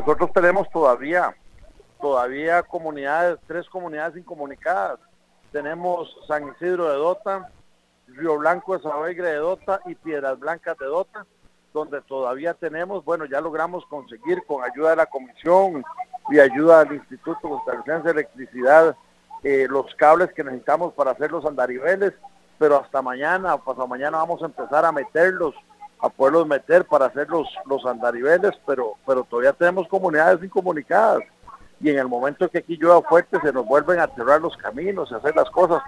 nosotros tenemos todavía comunidades, 3 comunidades incomunicadas. Tenemos San Isidro de Dota, Río Blanco de Sabaigre de Dota y Piedras Blancas de Dota, donde todavía tenemos, ya logramos conseguir con ayuda de la comisión y ayuda del Instituto Costarricense de Electricidad los cables que necesitamos para hacer los andariveles, pero hasta mañana o pasado mañana vamos a empezar a poderlos meter para hacer los andariveles, pero todavía tenemos comunidades incomunicadas y en el momento que aquí llueva fuerte se nos vuelven a cerrar los caminos y hacer las cosas